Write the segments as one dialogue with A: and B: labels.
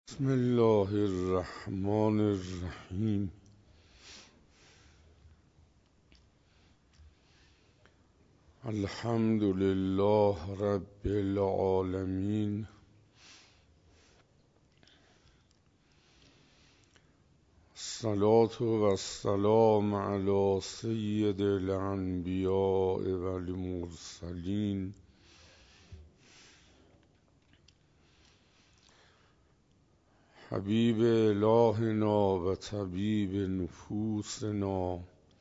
A: بسم الله الرحمن الرحیم. الحمد لله رب العالمین. الصلاة و السلام علی سید الانبیاء و المرسلین حبیب الهنا و طبیب نفوسنا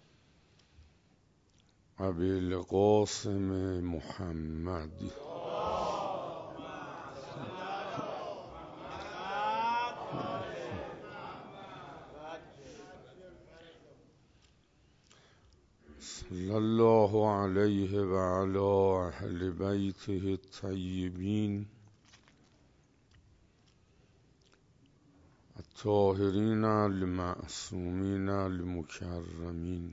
A: ابی القاسم محمد. صلی الله علیه و علی اهل بیته الطیبین الطاهرین المعصومین المکرمین.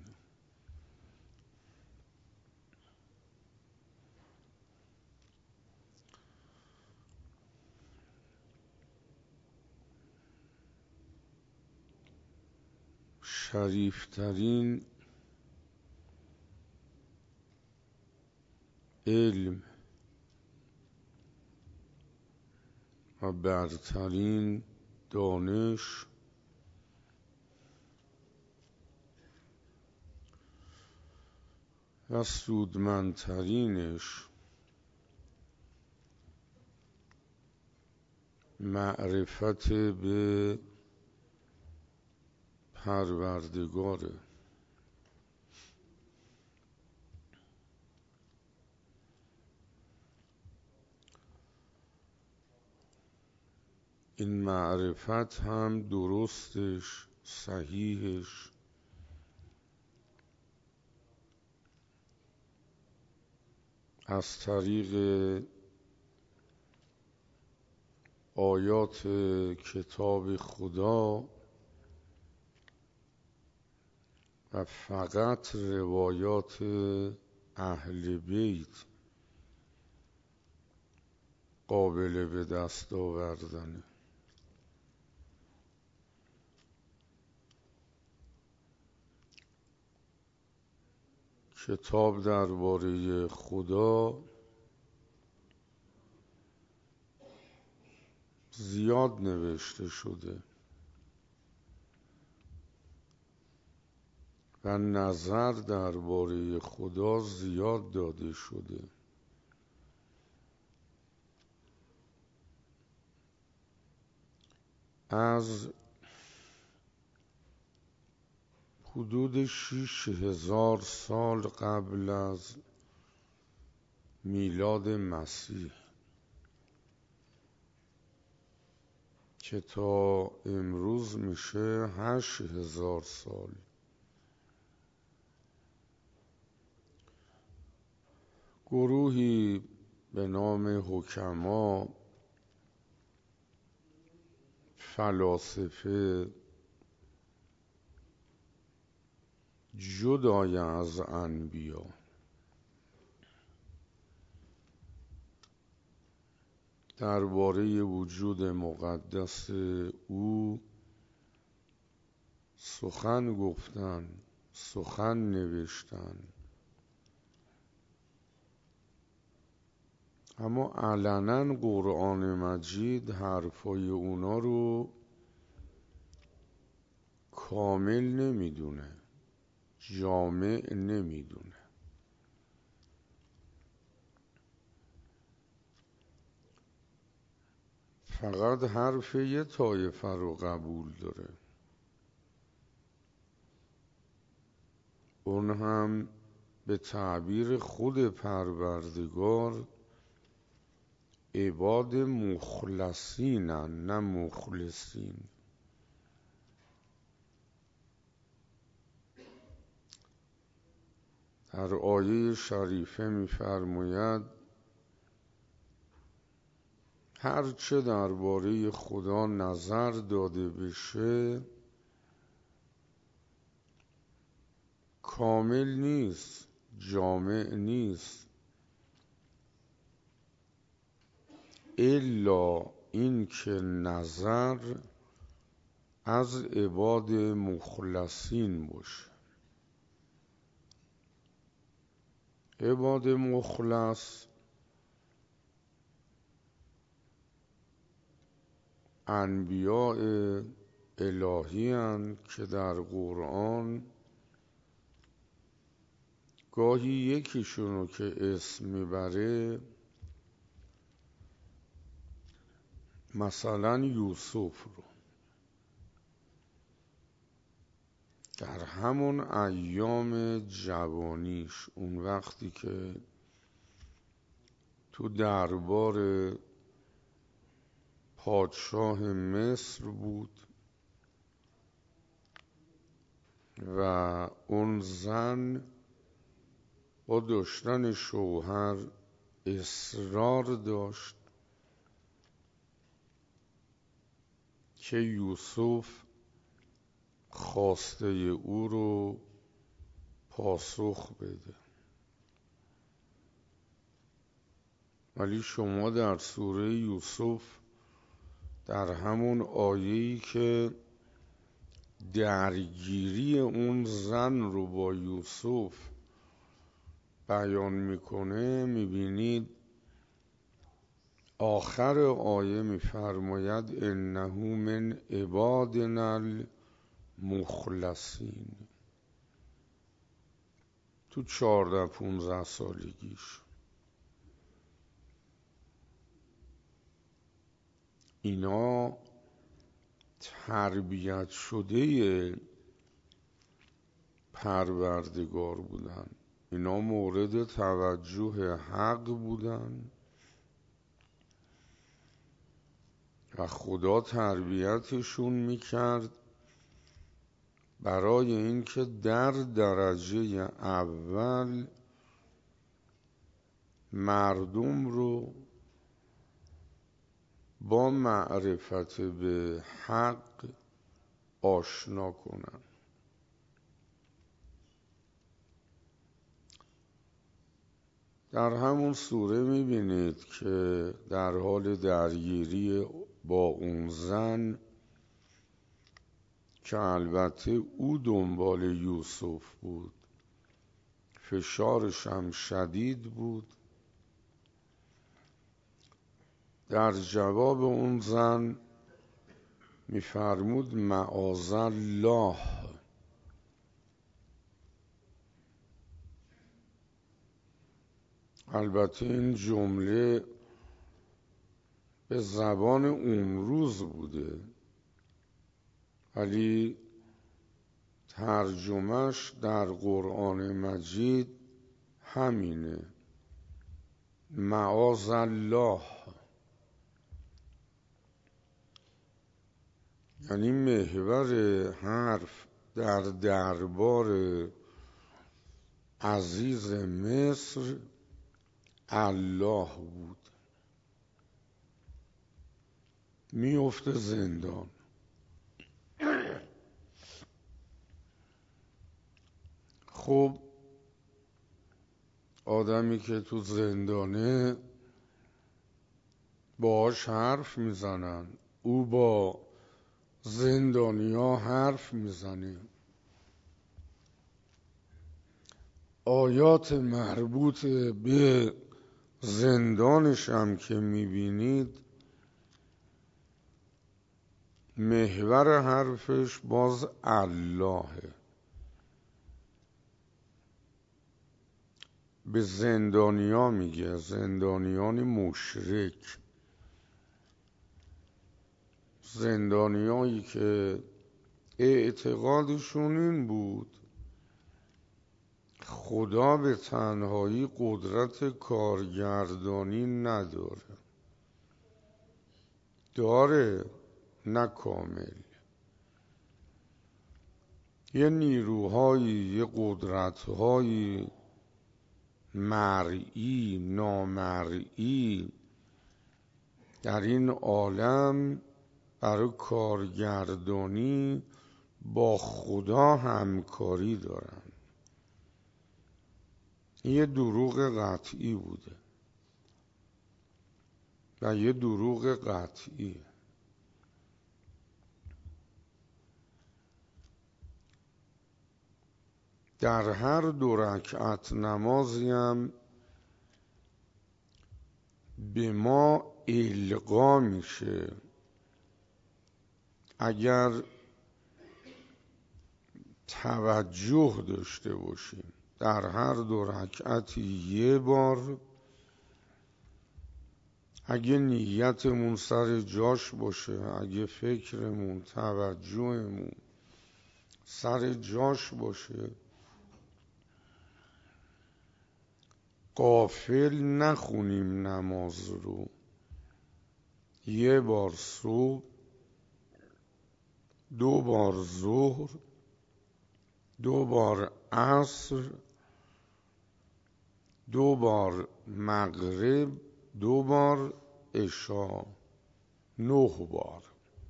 A: شریفترین علم و برترین دانش و سودمندترینش معرفت به پروردگاره. این معرفت هم درستش، صحیحش از طریق آیات کتاب خدا و فقط روایات اهل بیت قابل به دست آوردنه. کتاب درباره خدا زیاد نوشته شده و نظر درباره خدا زیاد داده شده. از حدود 6000 سال قبل از میلاد مسیح که تا امروز میشه 8000 سال، گروهی به نام حکما، فلاسفه، جدای از انبیا، درباره وجود مقدس او سخن گفتن، سخن نوشتن، اما علنا قرآن مجید حرفای اونا رو کامل نمیدونه، جامع نمیدونه. فقط حرف یه طایفه رو قبول داره، اون هم به تعبیر خود پروردگار عباد مخلصینن، نه مخلصین. در آیه شریفه می‌فرماید هر چه درباره خدا نظر داده بشه کامل نیست، جامع نیست، الا این که نظر از عباد مخلصین باشه. عباد مخلص انبیاء الهی هستند که در قرآن گاهی یکیشونو که اسم میبره، مثلا یوسف رو در همون ایام جوانیش، اون وقتی که تو دربار پادشاه مصر بود و اون زن با داشتن شوهر اصرار داشت که یوسف خواسته او رو پاسخ بده. ولی شما در سوره یوسف در همون آیه‌ای که درگیری اون زن رو با یوسف بیان میکنه میبینید آخر آیه میفرماید انه من عبادنا المخلصین. تو 14-15 سالگیش اینا تربیت شده پروردگار بودن، اینا مورد توجه حق بودن و خدا تربیتشون میکرد برای اینکه در درجه اول مردم رو با معرفت به حق آشنا کنن. در همون سوره میبینید که در حال درگیری با اون زن که البته او دنبال یوسف بود، فشارش هم شدید بود، در جواب اون زن میفرمود معاذالله. البته این جمله به زبان امروز بوده ولی ترجمهش در قرآن مجید همینه، معاذالله، یعنی محور حرف در دربار عزیز مصر الله بود. میفته زندان. خب آدمی که تو زندانه باهاش حرف میزنن، او با زندانیا حرف میزنه، آیات مربوط به زندانش هم که میبینید محور حرفش باز اللهه. به زندانیا میگه، زندانیان مشرک، زندانیایی که اعتقادشون این بود خدا به تنهایی قدرت کارگردانی نداره، داره نه کامل، یه نیروهایی، یه قدرتهایی مرئی نامرئی در این عالم برای کارگردانی با خدا همکاری دارن. یه دروغ قطعی بوده. و یه دروغ قطعی. در هر 2 رکعت نمازی هم به ما القا میشه اگر توجه داشته باشیم. در هر 2 رکعتی یه بار اگه نیتمون سر جاش باشه، اگه فکرمون، توجهمون سر جاش باشه، غافل نخونیم نماز رو، یه بار صبح، 2 بار ظهر، 2 بار عصر، 2 بار مغرب، 2 بار عشا، 9 بار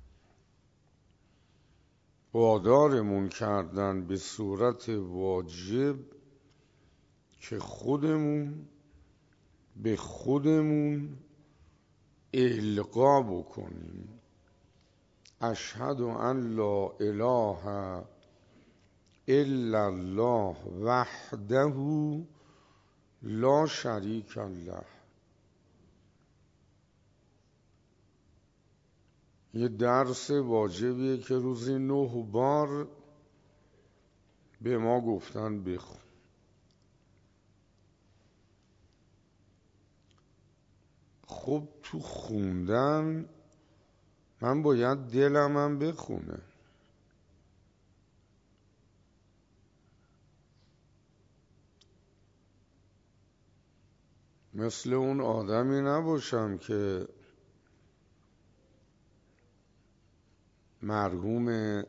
A: وادارمون کردن به صورت واجب که خودمون به خودمون القا بکنیم اشهد ان لا اله الا الله وحده لا شریک له. یه درس واجبیه که روزی 9 بار به ما گفتن بخون. خب تو خوندن من باید دلمم بخونه. مثل اون آدمی نباشم که مرحوم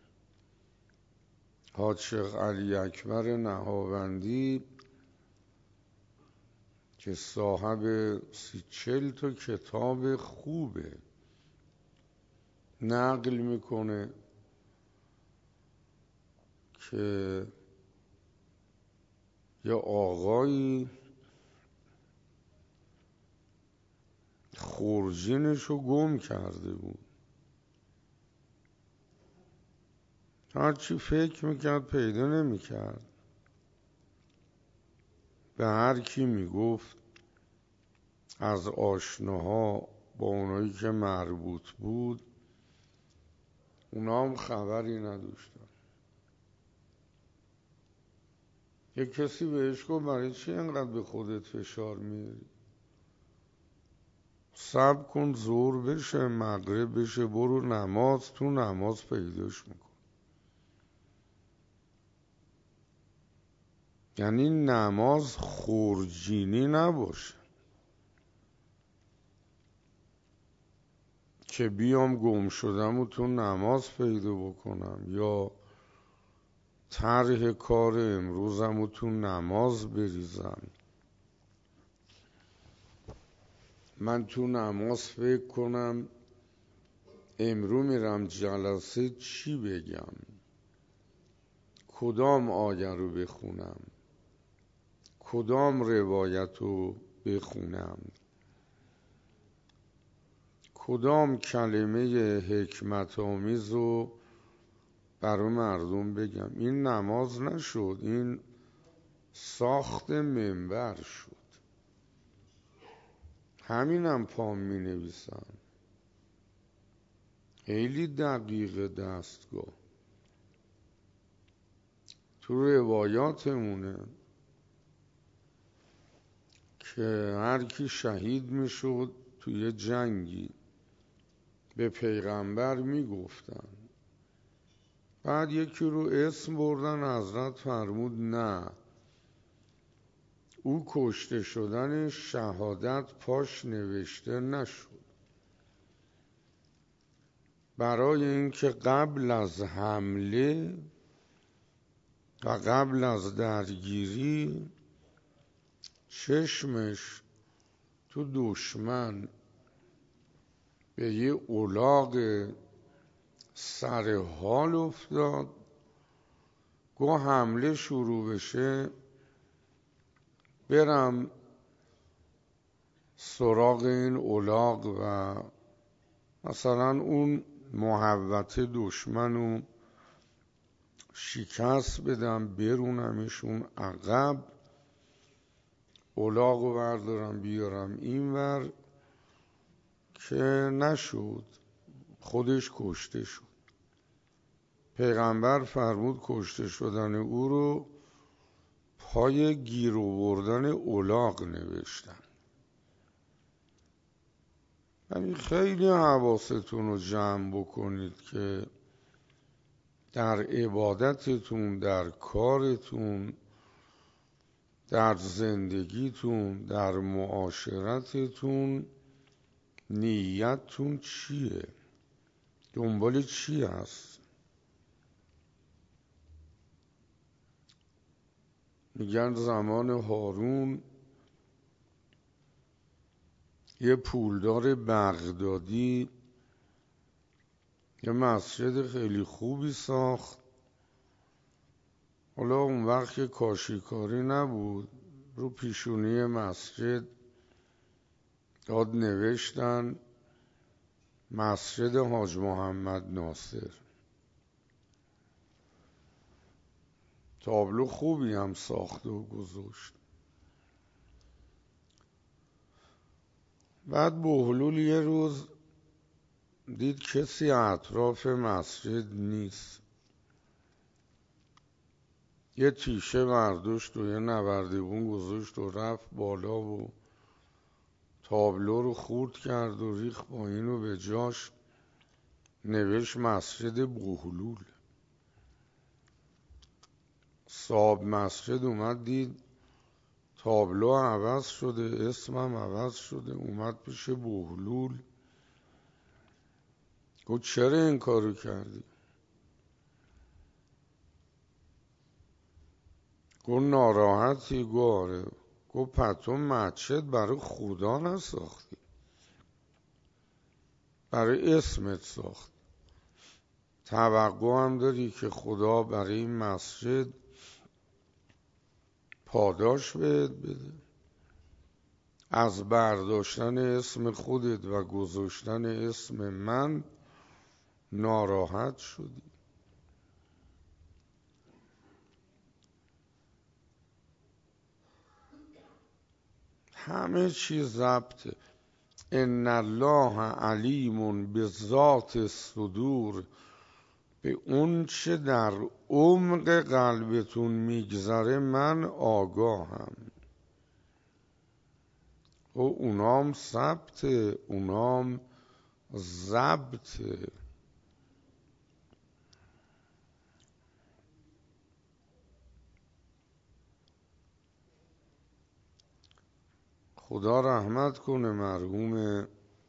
A: حاج شیخ علی اکبر نهاوندی که صاحب 30-40 تا کتاب خوبه نقل میکنه که یه آقایی خورجینشو گم کرده بود، هرچی فکر میکرد پیدا نمیکرد، به هر کی میگفت از آشناها با اونایی که مربوط بود اونا هم خبری نداشتن. یه کسی بهش گفت برای چی اینقدر به خودت فشار میاری؟ صبر کن ظهر بشه، مغرب بشه، برو نماز، تو نماز پیداش میکن. یعنی نماز خورجینی نباشه که بیام گم شدم و تو نماز پیدا بکنم، یا طرح کار امروزم و تو نماز بریزم. من تو نماز فکر کنم امرو میرم جلسه چی بگم، کدام آیه رو بخونم، کدام روایت رو بخونم، کدام کلمه حکمت آمیز رو برای مردم بگم. این نماز نشد، این ساخت منبر شد. همینم پام می نویسم، خیلی دقیق دستگاه تو روایاتمونه که هر کی شهید می شد توی جنگی به پیغمبر می گفتن، بعد یکی رو اسم بردن، حضرت فرمود نه، او کشته شدن شهادت پاش نوشته نشد، برای اینکه قبل از حمله و قبل از درگیری چشمش تو دشمن به یه الاغ سر حال افتاد، گو حمله شروع بشه برم سراغ این الاغ و مثلا اون محوطه دشمنو شکست بدم، برونمشون عقب، الاغو بردارم بیارم اینور، که نشد، خودش کشته شد. پیغمبر فرمود کشته شدن او رو پای گیر آوردن الاغ نوشتن. یعنی خیلی حواستون رو جمع بکنید که در عبادتتون، در کارتون، در زندگیتون، در معاشرتتون نیتتون چیه؟ دنبال چی هست؟ میگن زمان هارون یه پولدار بغدادی یه مسجد خیلی خوبی ساخت. حالا اون وقت که کاشیکاری نبود، رو پیشونی مسجد داد نوشتن مسجد حاج محمد ناصر. تابلو خوبی هم ساخت و گذاشت. بعد بهلول یه روز دید کسی اطراف مسجد نیست، یه تیشه برداشت و یه نوردبون گذاشت و رفت بالا و تابلو رو خورد کرد و ریخت پایین و به جاش نوشت مسجد بهلول. صاحب مسجد اومد دید تابلو عوض شده، اسمم عوض شده، اومد پیش بهلول گفت چرا این کارو کردی؟ گفت ناراحتی؟ گفت آره. گفت پس مسجد برای خدا نساختی، برای اسمت ساخت. توقع هم داری که خدا برای این مسجد پاداش بهت بده؟ از برداشتن اسم خودت و گذاشتن اسم من ناراحت شدی؟ همه چیز ضبطه. ان الله علیم بذات الصدور، به اون چه در عمق قلبتون میگذره من آگاهم. و اونام ثبته، اونام ضبطه. خدا رحمت کنه مرحوم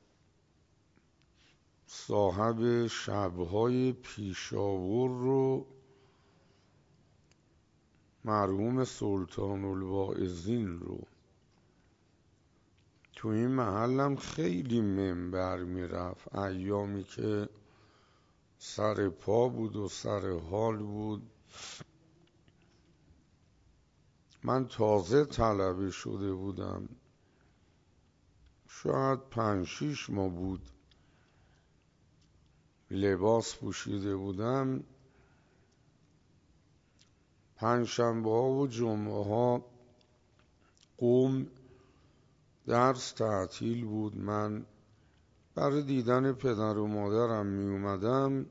A: صاحب شبهای پیشاور رو، مرحوم سلطان الواعظین رو. تو این محلم خیلی منبر میرفت ایامی که سر پا بود و سر حال بود. من تازه طلبه شده بودم، شاید 5-6 ماه بود، لباس پوشیده بودم. پنجشنبه ها و جمعه ها قم درس تعطیل بود. من برای دیدن پدر و مادرم می اومدم.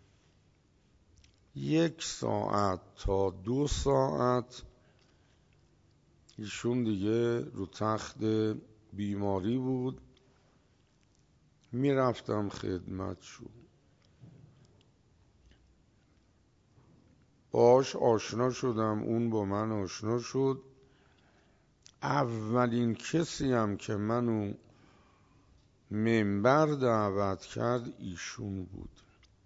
A: 1 ساعت تا 2 ساعت ایشون دیگه رو تخت بیماری بود، میرفتم خدمتشون. باش آشنا شدم، اون با من آشنا شد. اولین کسی هم که منو منبر دعوت کرد ایشون بود.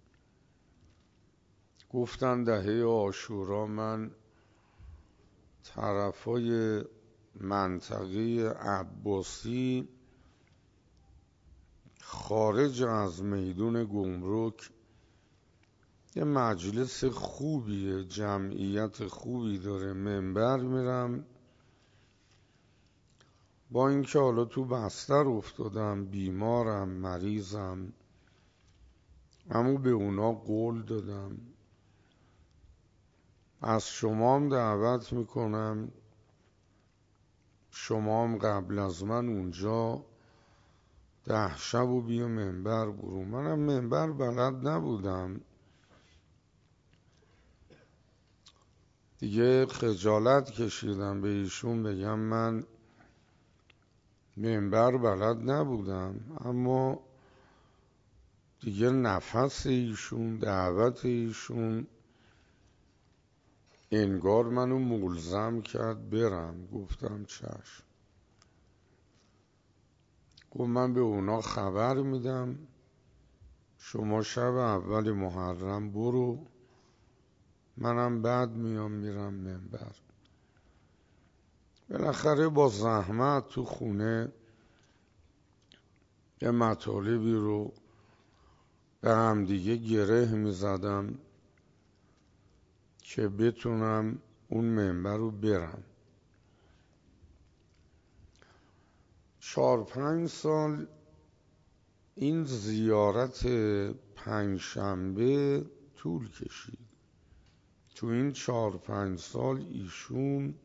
A: گفتن دهه عاشورا من طرفای منطقه عباسی خارج از میدون گمرک یه مجلس خوبیه، جمعیت خوبی داره، منبر میرم با اینکه حالا تو بستر افتادم، بیمارم، مریضم، اما به اونا قول دادم. از شما هم دعوت میکنم، شما هم قبل از من اونجا 10 شب و بیا منبر برو. منم منبر بلد نبودم دیگه، خجالت کشیدم به ایشون بگم من منبر بلد نبودم، اما دیگه نفس ایشون، دعوت ایشون انگار منو ملزم کرد برم. گفتم چشم. گفت من به اونا خبر میدم شما شب اول محرم برو، منم بعد میرم منبر. بالاخره با زحمت تو خونه یه مطالبی رو به هم دیگه گره میزدم که بتونم اون منبر رو برم. 4-5 سال این زیارت 5 شنبه طول کشید. تو این 4-5 سال ایشون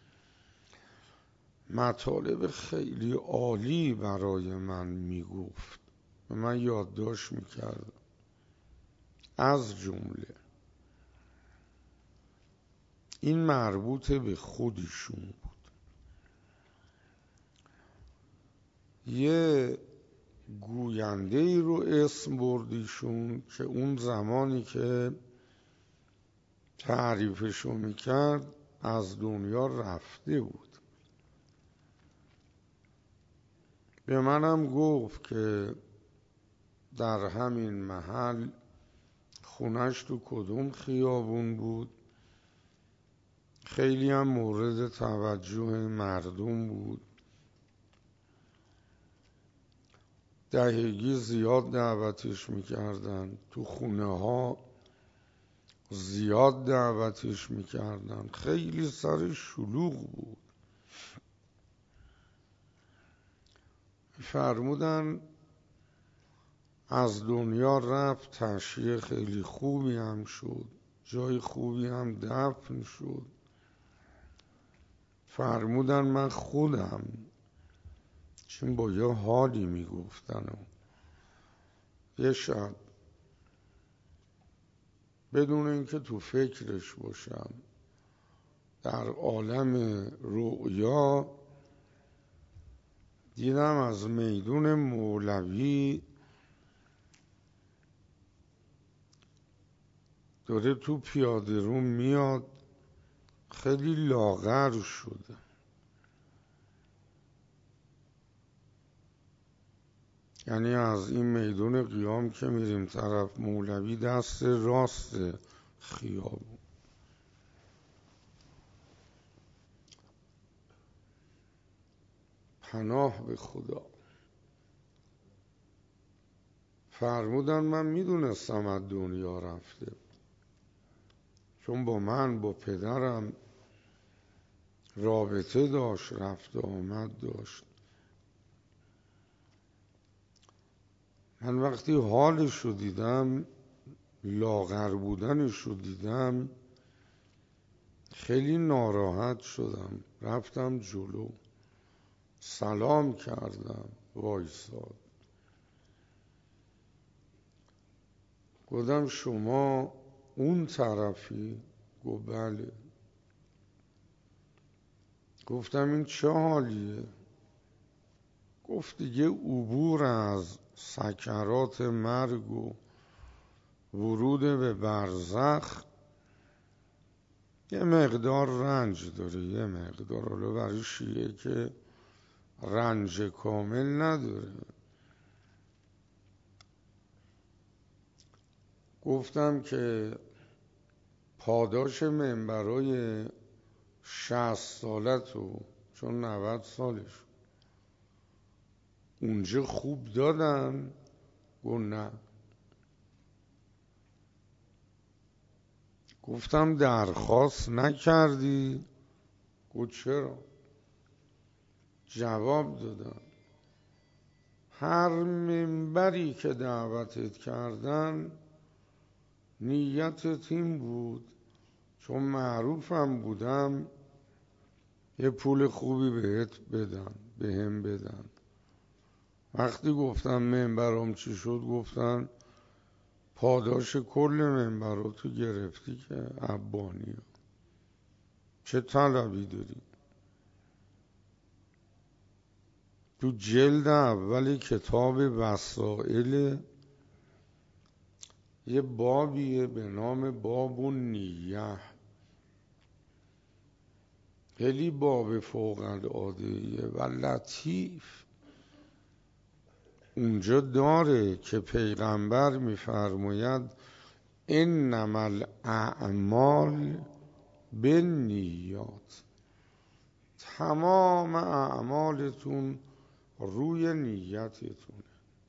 A: مطالب خیلی عالی برای من میگفت و من یادداشت میکردم. از جمله این مربوط به خودشون بود. یه گوینده ای رو اسم بردیشون که اون زمانی که تعریفشو میکرد از دنیا رفته بود. به منم گفت که در همین محل خونش تو کدوم خیابون بود، خیلی هم مورد توجه مردم بود، دهگی زیاد دعوتش میکردن، تو خونه ها زیاد دعوتش میکردن، خیلی سر شلوغ بود. فرمودن از دنیا رفت، تشییع خیلی خوبی هم شد، جای خوبی هم دفن شد. فرمودن من خودم چون با یه حالی میگفتن یه شب بدون اینکه تو فکرش باشم در عالم رؤیا دیدم از میدون مولوی داره تو پیاده رو میاد، خیلی لاغر شده. یعنی از این میدون قیام که میریم طرف مولوی، دست راست خیابون. پناه به خدا. فرمودن من میدونستم از دنیا رفته، چون با من با پدرم رابطه داشت، رفت و آمد داشت. من وقتی حالش رو دیدم، لاغر بودنش رو دیدم، خیلی ناراحت شدم. رفتم جلو، سلام کردم، وایساد. گفتم شما اون طرفی؟ گفت بله. گفتم این چه حالیه؟ گفت دیگه عبور از سکرات مرگ و ورود به برزخ یه مقدار رنج داره، یه مقدار. حالا برای شیعه که رنج کامل نداره. گفتم که پاداش منبرای 60 سالتو، چون 90 سالش اونجا خوب دادن؟ گفت نه. گفتم درخواست نکردی؟ گفت چرا؟ جواب دادم هر منبری که دعوتت کردن نیتت این بود چون معروفم بودم یه پول خوبی بهم بدن. وقتی گفتم منبرم چی شد گفتن پاداش کل منبر رو تو گرفتی که عبانی چه طلبی داری؟ تو جلد اول کتاب وسائل یه بابیه به نام باب النیه، خیلی باب فوق العاده‌ایه و لطیف. اونجا داره که پیغمبر میفرماید انما الاعمال بالنیات، تمام اعمالتون روی نیتتونه.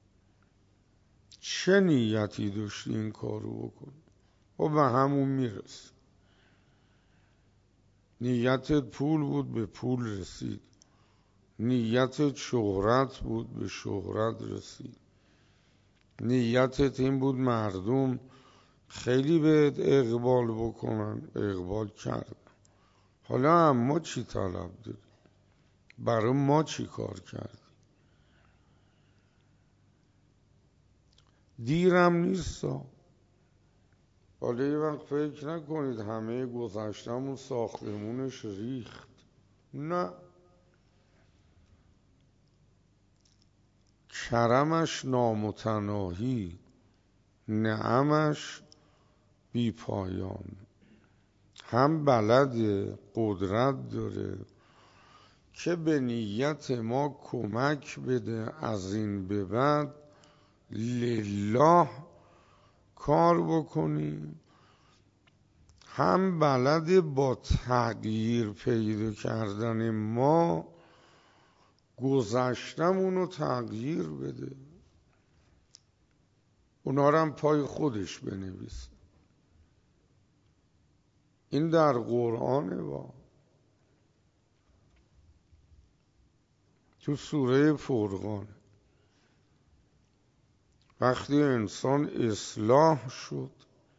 A: چه نیتی داشتی این کارو بکن و به همون میرسی. نیتت پول بود به پول رسید، نیتت شهرت بود به شهرت رسید، نیتت این بود مردم خیلی بهت اقبال بکنن، اقبال کردن. حالا اما چی طلب داری؟ برای ما چی کار کردی؟ دیرم نیستا. حالا یه وقت فکر نکنید همه گذشتمون ساختمونش ریخت. نه، کرمش نامتناهی، نعمش بی پایان. هم بلده، قدرت داره که به نیت ما کمک بده از این به بعد لله کار بکنیم، هم بلد با تغییر پیدا کردن ما گذشتمونو تغییر بده. اونا رو هم پای خودش بنویسه. این در قرآنه با تو سوره فرقان. وقتی انسان اصلاح شد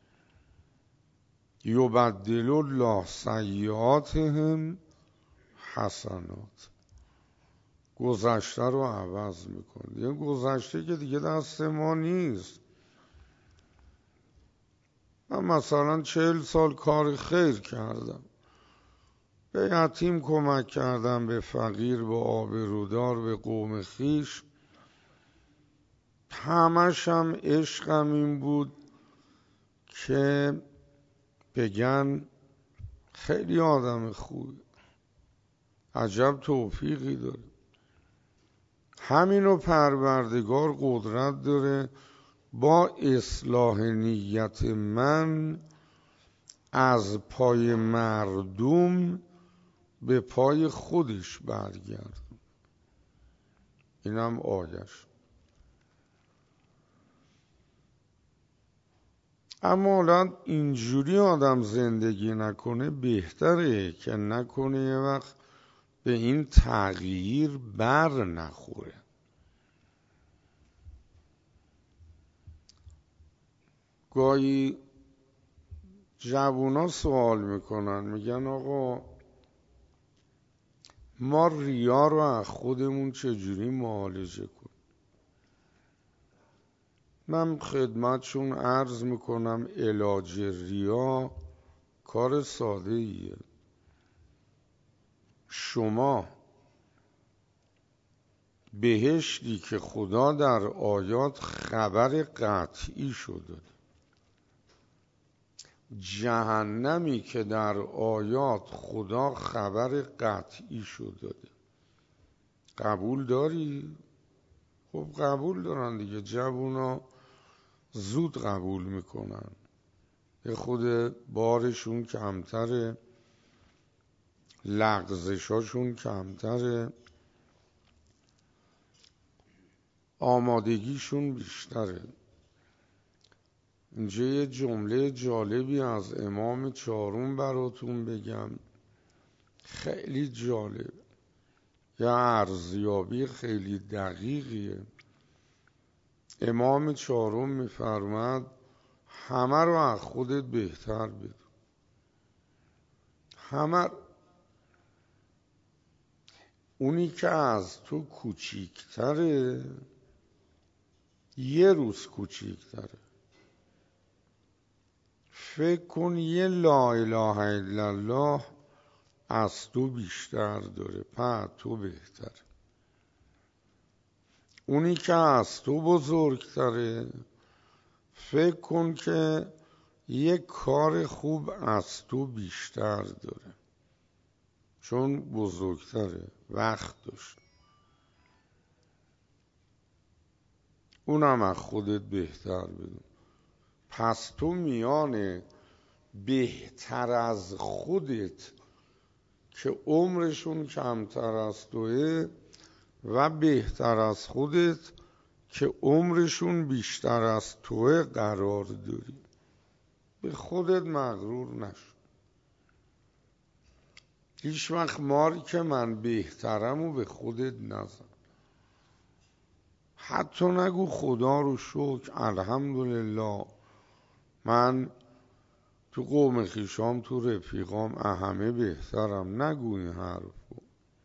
A: یبدل الله سیئاتهم حسنات، گذشته رو عوض میکنه. یه گذشته که دیگه دست ما نیست. من مثلا 40 سال کار خیر کردم، به یتیم کمک کردم، به فقیر، به آبرودار، به قوم خیش. همش هم عشقم این بود که بگن خیلی آدم خوبی، عجب توفیقی داره. همینو پروردگار قدرت داره با اصلاح نیت من از پای مردم به پای خودش برگرد. اینم آیش. اما حالا اینجوری آدم زندگی نکنه بهتره که نکنه یه وقت به این تغییر بر نخوره. گاهی جوونا سوال میکنن، میگن آقا ما ریا رو از خودمون چجوری معالجه کنیم؟ من خدمتشون عرض میکنم علاج ریا کار ساده ایه. شما بهشتی که خدا در آیات خبر قطعی شده، جهنمی که در آیات خدا خبر قطعی شده، قبول داری؟ خب قبول دارن دیگه. جوونا زود قبول میکنن، یه خود بارشون کمتره، لغزشاشون کمتره، آمادگیشون بیشتره. اینجا یه جمله جالبی از امام چهارم براتون بگم، خیلی جالب. یا ارزیابی خیلی دقیقیه. امام چهارم میفرماد همه رو از خودت بهتر بدون. همه اونی که از تو کوچیکتره یه روز کوچیکتره. فکر کن یه لا اله الا الله از تو بیشتر داره، پس تو بهتره. اونی که از تو بزرگتره فکر کن که یه کار خوب از تو بیشتر داره، چون بزرگتره، وقت داشت. اونم از خودت بهتر بدون. پس تو میان بهتر از خودت که عمرشون کمتر از توه و بهتر از خودت که عمرشون بیشتر از توه قرار داری. به خودت مغرور نشو. هیچ وقت ماری که من بهترم و به خودت نزن. حتی نگو خدا رو شکر الحمدلله من تو قوم خویشام تو رفیقام همه بهترم. نگو این حرفو،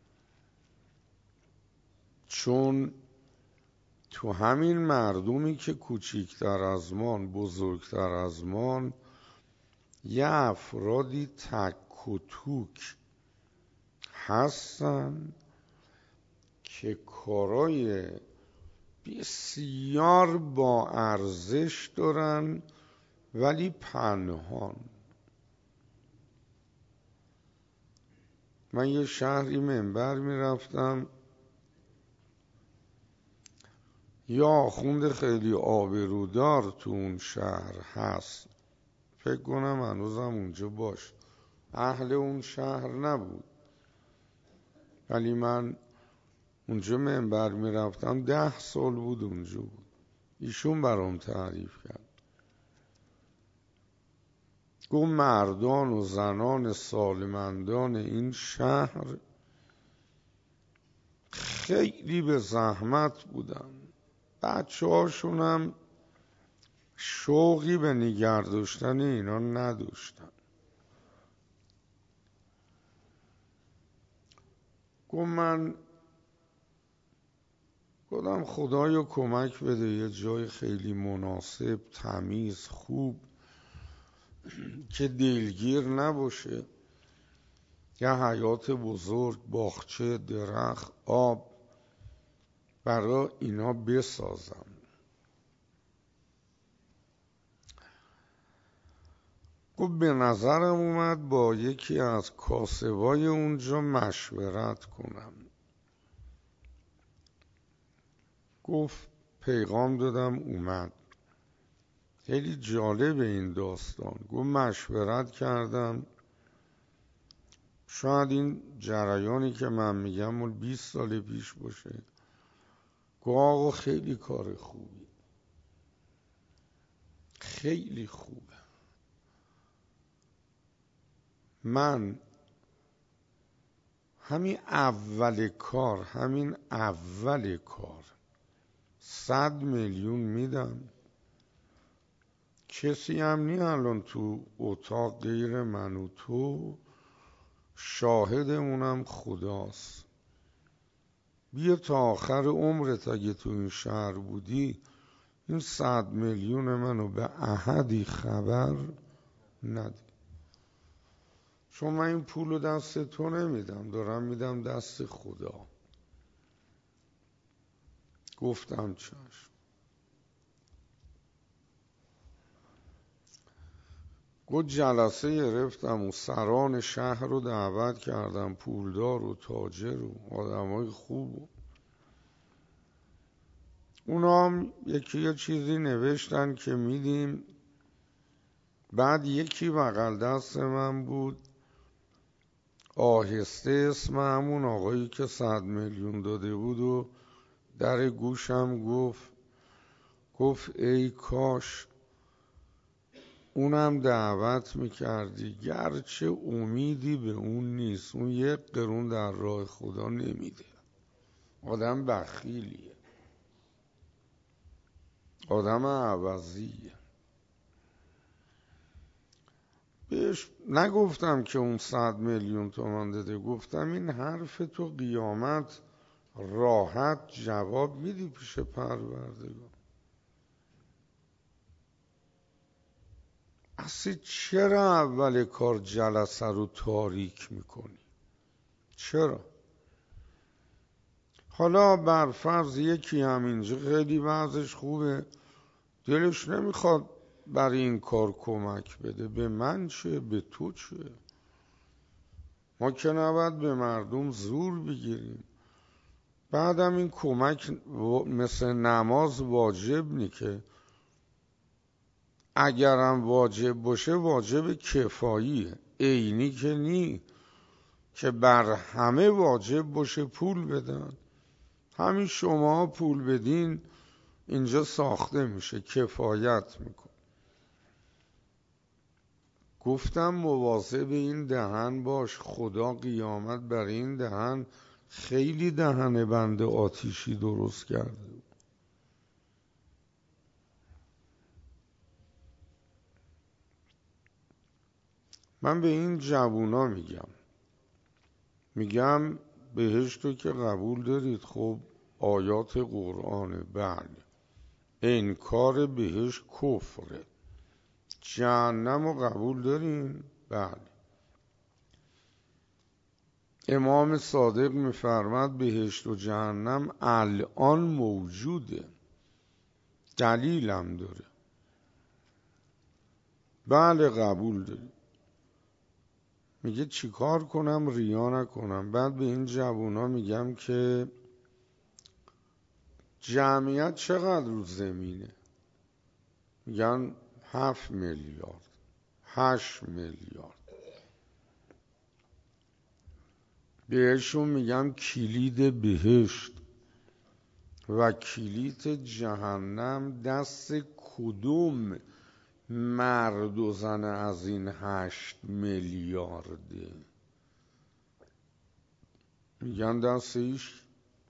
A: چون تو همین مردمی که کوچیکتر از من بزرگتر از من یه افرادی تک و توک هستن که کارای بسیار با ارزش دارن ولی پنهان. من یه شهری منبر میرفتم، یا آخوند خیلی آبرودار تو اون شهر هست، فکر کنم هنوزم اونجا باش، اهل اون شهر نبود ولی من اونجا منبر میرفتم 10 سال بود اونجا بود. ایشون برام تعریف کرد، گفت مردان و زنان سالمندان این شهر خیلی به زحمت بودن، بچه هاشونم شوقی به نگه داشتن اینا نداشتن. گفت من گفتم خدایا کمک بده یه جای خیلی مناسب، تمیز، خوب که دلگیر نباشه، یه حیاط بزرگ، باغچه، درخت، آب برای اینا بسازم. گفت به نظرم اومد با یکی از کاسبای اونجا مشورت کنم. گفت پیغام دادم اومد. خیلی جالب این داستان. گفت مشورت کردم، شاید این جریانی که من میگم مال 20 سال پیش باشه. گفت آقا خیلی کار خوبی، خیلی خوبه. من همین اول کار 100 میلیون میدم. کسی هم نی الان تو اتاق غیر من و تو، شاهدمونم خداست. بیا تا آخر عمرت اگه تو این شهر بودی این 100 میلیون منو به احدی خبر ندی، چون من این پولو دست تو نمیدم، دارم میدم دست خدا. گفتم چشم. گفت جلسه گرفتم و سران شهر رو دعوت کردم، پولدار و تاجر و آدمای خوب و اونا هم یه چیزی نوشتن که میدیم. بعد یکی بغل دست من بود، آهسته اسم همون آقایی که 100 میلیون داده بود و در گوشم گفت ای کاش اونم دعوت میکردی، گرچه امیدی به اون نیست، اون 1 قرون در راه خدا نمیده. آدم بخیلیه، آدم عوضیه. بهش نگفتم که اون 100 میلیون تومان داده، گفتم این حرف تو قیامت راحت جواب میدی پیش پروردگار. اصلا چرا اول کار جلسه رو تاریک میکنی؟ چرا؟ حالا برفرض یکی همینجا خیلی وضعش خوبه، دلش نمیخواد برای این کار کمک بده، به من چه؟ به تو چه؟ ما که نباید به مردم زور بگیریم. بعدم این کمک مثل نماز واجب نی که، اگرم واجب باشه واجب کفاییه، عینی که نی که بر همه واجب باشه پول بدن. همین شما پول بدین اینجا ساخته میشه، کفایت میکن. گفتم مواظب این دهن باش، خدا قیامت برای این دهن خیلی دهن بنده آتیشی درست کرده. من به این جوونا میگم بهشتو که قبول دارید، خب آیات قرآنه، بله. انکار بهشت کفره. جهنم رو قبول دارین؟ بله. امام صادق میفرماد بهشت و جهنم الان موجوده، دلیلم داره. بله قبول داریم. میگه چیکار کنم ریا نکنم. بعد به این جوونا میگم که جمعیت چقدر رو زمینه؟ میگن 7 میلیارد 8 میلیارد. بهشون میگم کلید بهشت و کلید جهنم دست کدوم مرد و زن از این 8 میلیارده؟ میگن دست ایش.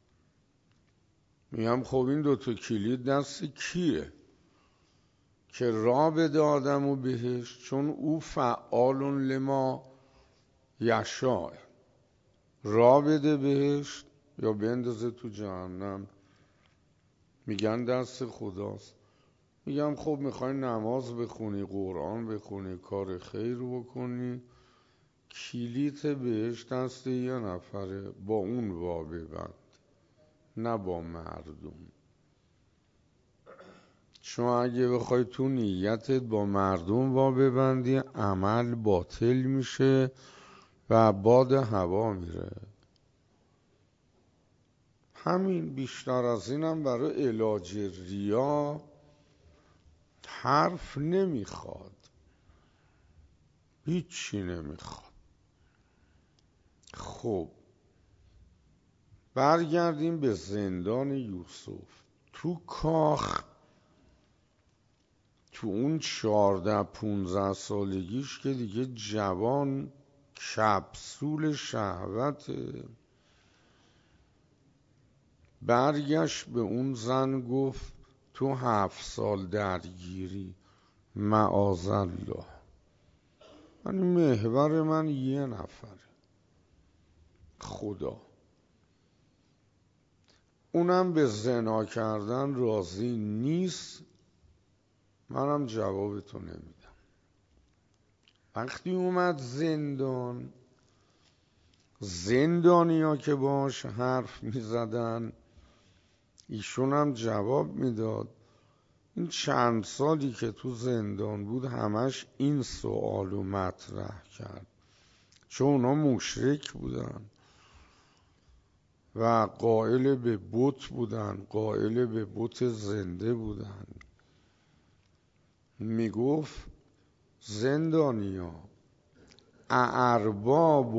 A: میگم خب این 2 کلید دست کیه که راه بده آدمو بهشت؟ چون او فعال لما یشاء، راه بده بهشت یا بندازه تو جهنم. میگن دست خداست. میگم خب میخوای نماز بخونی، قرآن بخونی، کار خیر بکنی، کلیت بهشت دست یه نفره، با اون وا ببند، نه با مردم. چون اگه بخوای تو نیتت با مردم وا ببندی، عمل باطل میشه و باد هوا میره. همین، بیشتر از اینم برای علاج ریا حرف نمیخواد، هیچی نمیخواد. خب برگردیم به زندان یوسف. تو کاخ، تو اون 14-15 سالگیش که دیگه جوان کپسول شهوته، برگشت به اون زن گفت تو 7 سال درگیری، معاذالله. من محور من یه نفره، خدا. اونم به زنا کردن راضی نیست، منم جوابتو نمیدم. وقتی اومد زندانیا که باش حرف میزدن، ایشون هم جواب میداد. این چند سالی که تو زندان بود همش این سوالو مطرح کرد، چون اونا مشرک بودن و قائل به بت بودن، قائل به بت زنده بودن. میگفت زندانیا، اارباب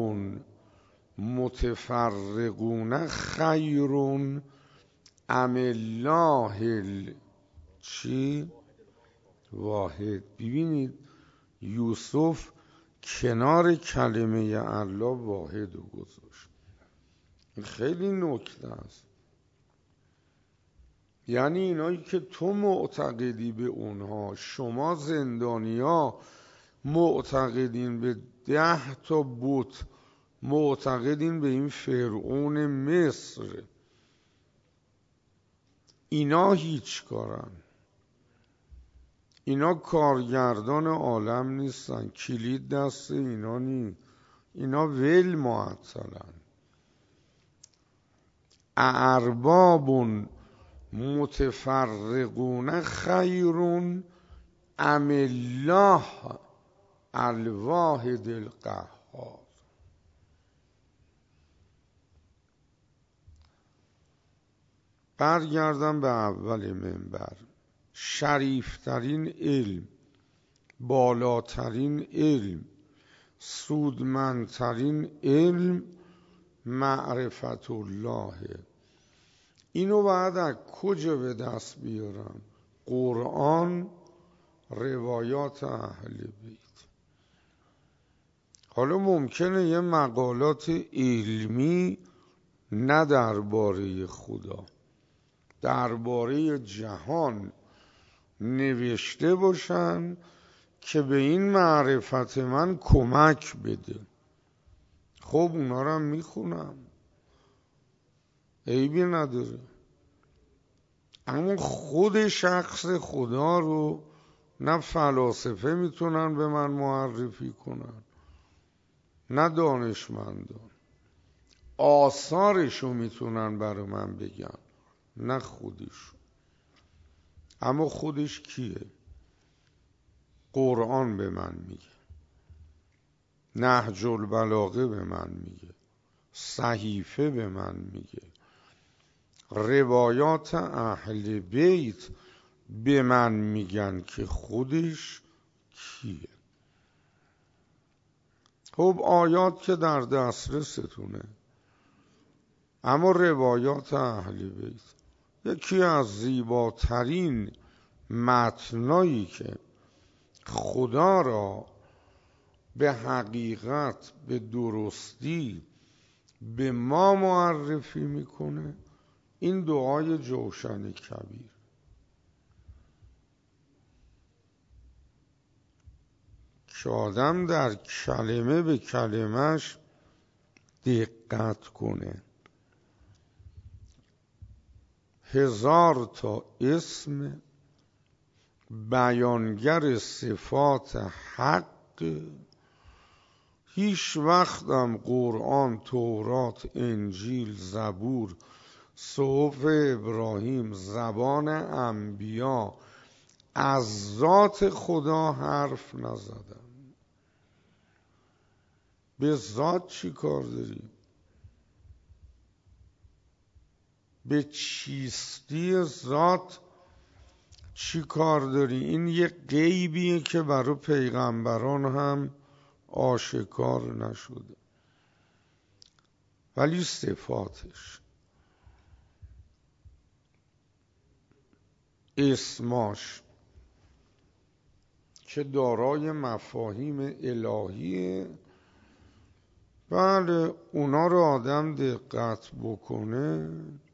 A: متفرقون خیرون ام الله چی؟ واحد. ببینید یوسف کنار کلمه الله واحد رو گذاشت. خیلی نکته است. یعنی اینایی که تو معتقدی به اونها، شما زندانیا معتقدین به 10 تا بت، معتقدین به این فرعون مصر، اینا هیچ کارن، اینا کارگردان عالم نیستن، کلید دست اینا نیست، اینا ول معطلن. ارباب متفرقون خیرون ام الله الواحد القهار. برگردم به اول منبر. شریفترین علم، بالاترین علم، سودمندترین علم معرفت الله. اینو باید از کجا به دست بیارم؟ قرآن، روایات اهل بیت. حالا ممکنه یه مقالات علمی نه درباره خدا، درباره جهان نوشته باشن که به این معرفت من کمک بده. خب اونا رو هم میخونم، عیبی نداره، اما خود شخص خدا رو نه فلاسفه میتونن به من معرفی کنن نه دانشمندان. آثارشو میتونن برای من بگن نه خودشو. اما خودش کیه؟ قرآن به من میگه، نهج البلاغه به من میگه، صحیفه به من میگه، روایات اهل بیت به من میگن که خودش کیه. خب آیات که در دسترستونه، اما روایات اهل بیت یکی از زیباترین متنایی که خدا را به حقیقت، به درستی به ما معرفی میکنه این دعای جوشن کبیر. که آدم در کلمه به کلمش دقت کنه. 1000 تا اسم بیانگر صفات حق. هیچ وقتم قرآن، تورات، انجیل، زبور، صحف ابراهیم، زبان انبیا از ذات خدا حرف نزدن. به ذات چی کار داری؟ به چیستی ذات چی کار داری؟ این یه غیبیه که برای پیغمبران هم آشکار نشده، ولی صفاتش، اسماش که دارای مفاهیم الهیه، بله اونا رو آدم دقت بکنه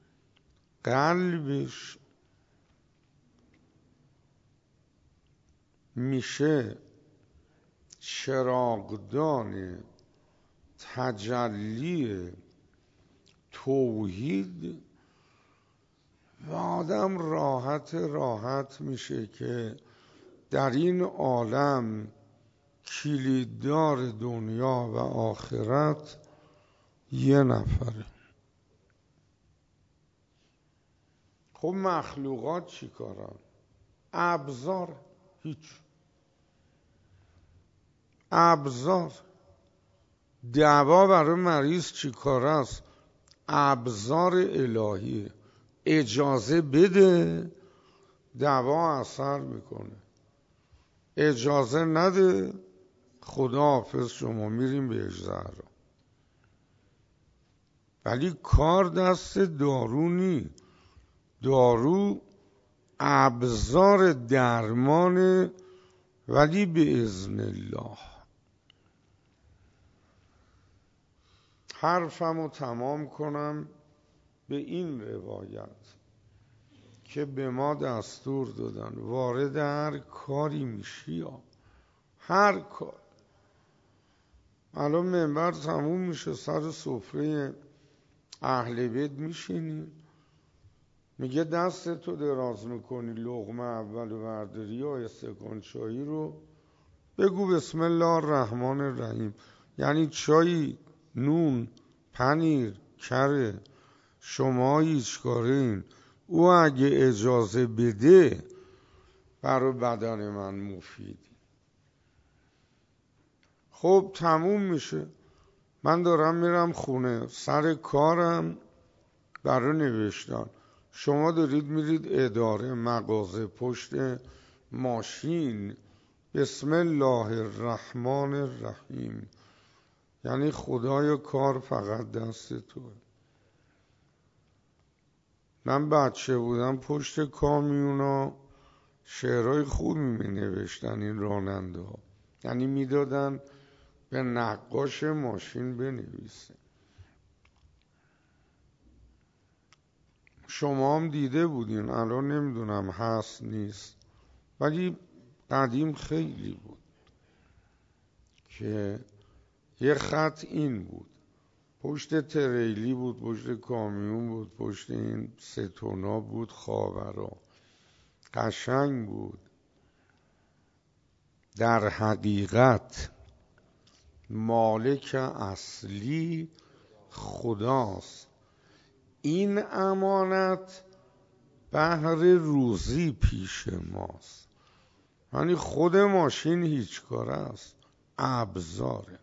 A: قلبش میشه چراغدان تجلی توحید و آدم راحت میشه که در این عالم کلیددار دنیا و آخرت یه نفره. خب مخلوقات چی کارن؟ ابزار، هیچ. ابزار، دوا برای مریض چی کار است؟ ابزار الهی. اجازه بده دوا اثر میکنه، اجازه نده خداحافظ شما میریم به اجزهرا. ولی کار دست دارو نی. دارو ابزار درمانه، ولی به اذن الله. حرفمو تمام کنم به این روایت که به ما دستور دادن وارد هر کاری میشی، هر کار. الان منبر تموم میشه، سر سفره اهل بیت میشینی، میگه دست تو دراز میکنی لقمه اول ورداری یا استکان چایی رو بگو بسم الله الرحمن الرحیم. یعنی چای، نون، پنیر، کره، شما هیچ کارین، او اگه اجازه بده برای بدن من مفیدی. خب تموم میشه، من دارم میرم خونه، سر کارم برای نوشتن، شما دارید میرید اداره، مغازه، پشت ماشین، بسم الله الرحمن الرحیم. یعنی خدای کار فقط دست توه. من بچه بودم پشت کامیونا شعرهای خوبی می نوشتن این راننده ها، یعنی می دادن به نقاش ماشین بنویسه. شما هم دیده بودین، الان نمیدونم هست نیست، ولی قدیم خیلی بود که یه خط این بود، پشت تریلی بود، پشت کامیون بود، پشت این ستونا بود، خاورا قشنگ بود. در حقیقت مالک اصلی خداست، این امانت بهر روزی پیش ماست. یعنی خود ماشین هیچ کاره است، ابزاره.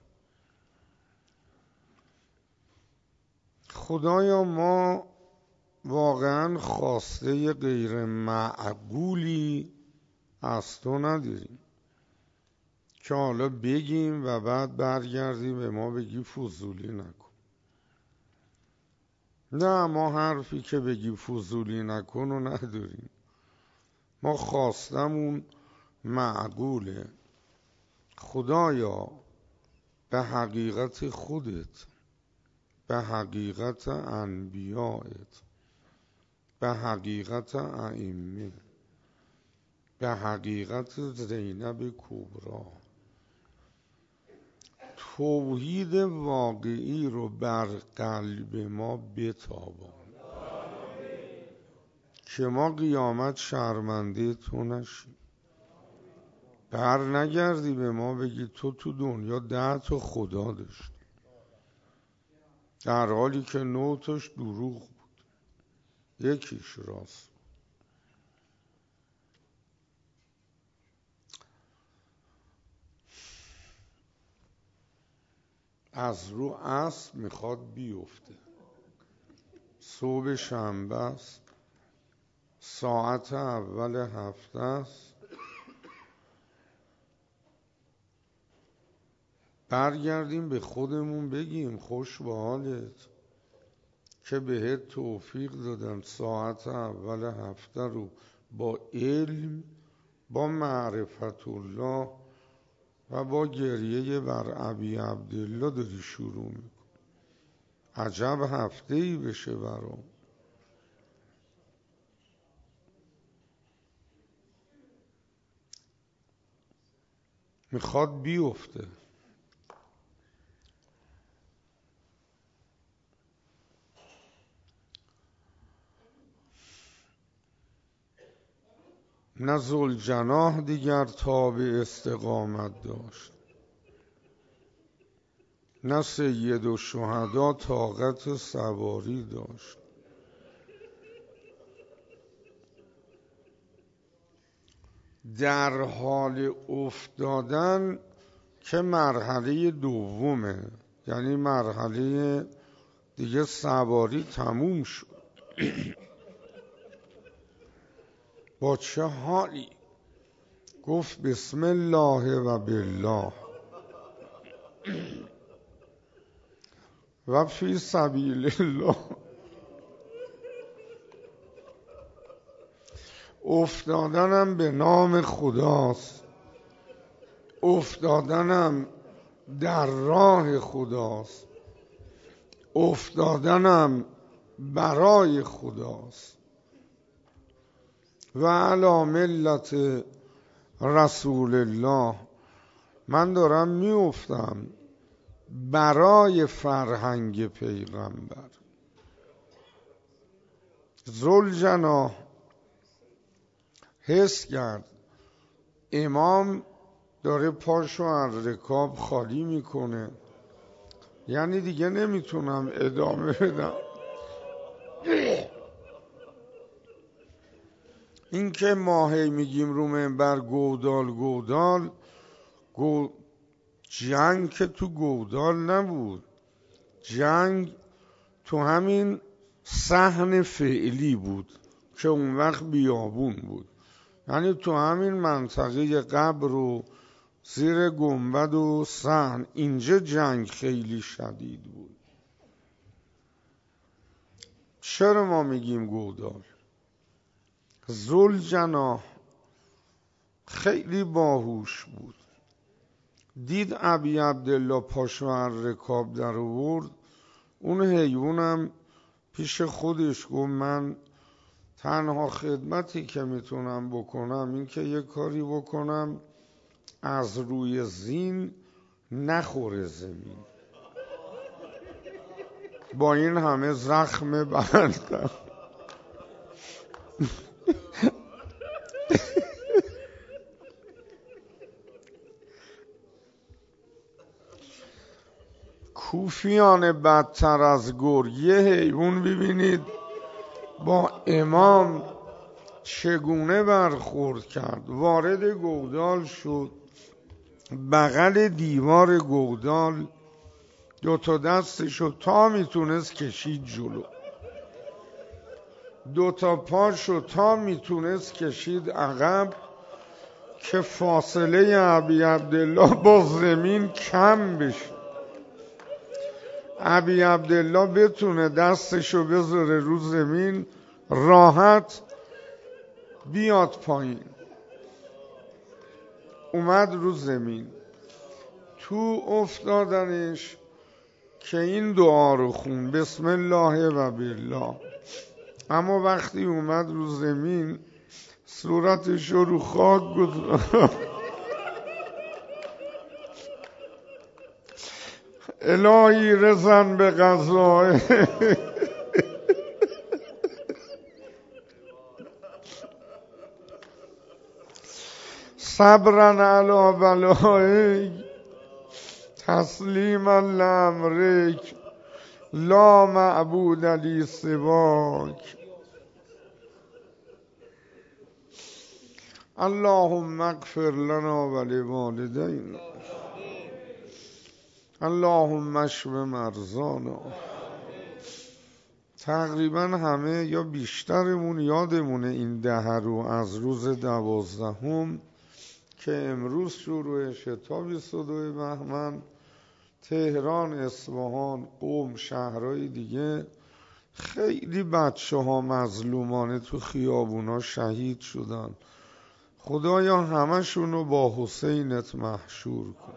A: خدایا ما واقعا خواسته غیر معقولی از تو نداریم که حالا بگیم و بعد برگردیم به ما بگی فضولی نکن. نه، ما حرفی که بگی فضولی نکن و نداریم، ما خواستمون معقوله. خدایا به حقیقت خودت، به حقیقت انبیائت، به حقیقت ائمه، به حقیقت زینب کبرا، توحید واقعی رو بر قلب ما بتابان که ما قیامت شرمنده تو نشیم. بر نگردی به ما بگی تو دنیا 10 تا خدا داشتی، در حالی که 9 تاش دروغ بود، یکیش راست. از رو اسب میخواد بیفته، صبح شنبه است، ساعت اول هفته است، برگردیم به خودمون بگیم خوش به حالت که بهت توفیق دادن ساعت اول هفته رو با علم، با معرفت الله و با گریه بر ابی عبدالله داری شروع میکن. عجب هفته ای بشه برام. میخواد بیفته. نه ذوالجناح دیگر تاب استقامت داشت، نه سید الشهدا طاقت سواری داشت. در حال افتادن که مرحله دومه، یعنی مرحله دیگه سواری تموم شد. با چه حالی؟ گفت بسم الله و بالله و فی سبیل الله. افتادنم به نام خداست، افتادنم در راه خداست، افتادنم برای خداست. و علی ملت رسول الله، من دارم میافتم برای فرهنگ پیغمبر. ذوالجناح حس کرد امام داره پاشو از رکاب خالی میکنه، یعنی دیگه نمیتونم ادامه بدم. این که ماهی میگیم رو منبر گودال جنگ که تو گودال نبود، جنگ تو همین صحن فعلی بود که اون وقت بیابون بود، یعنی تو همین منطقه قبر و زیر گنبد و صحن، اینجا جنگ خیلی شدید بود. چرا ما میگیم گودال؟ ذوالجناح خیلی باهوش بود، دید ابی عبدالله پاشو از رکاب در آورد، اون حیوانم پیش خودش گفت من تنها خدمتی که میتونم بکنم این که یه کاری بکنم از روی زین نخوره زمین، با این همه زخم بندم. کوفیان بدتر از گرگ، یه حیوان ببینید با امام چگونه برخورد کرد. وارد گودال شد، بغل دیوار گودال دوتا دستشو تا میتونست کشید جلو، دوتا پاشو تا میتونست کشید عقب که فاصله ابی عبدالله با زمین کم بشه، ابی عبدالله بتونه دستشو بذاره رو زمین راحت بیاد پایین. اومد رو زمین، تو افتادنش که این دعا رو خون بسم الله و بالله، اما وقتی اومد رو زمین صورتش رو خاک گذاشت. الهی رزن به قضای صبرن علی بلایک تسلیما لامرک لا معبود لی سواک اللهم اغفر لنا ولوالدینا اللهم اشف مرضانا. تقریبا همه یا بیشترمون یادمونه این دهه رو از روز 12 که امروز شروعش تا 22 بهمن تهران، اصفهان، قم، شهرهای دیگه خیلی بچه ها مظلومانه تو خیابونا شهید شدن. خدایا همشونو با حسینت محشور کن.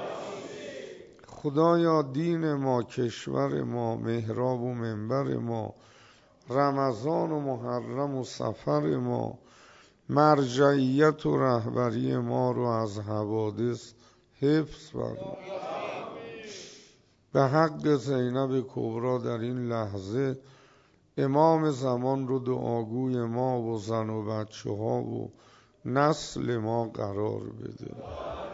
A: خدایا دین ما، کشور ما، محراب و منبر ما، رمضان و محرم و سفر ما، مرجعیت و رهبری ما رو از حوادث حفظ فرما. به حق زینب کبری در این لحظه امام زمان رو دعاگوی ما و زن و بچه ها و نسل ما قرار بده.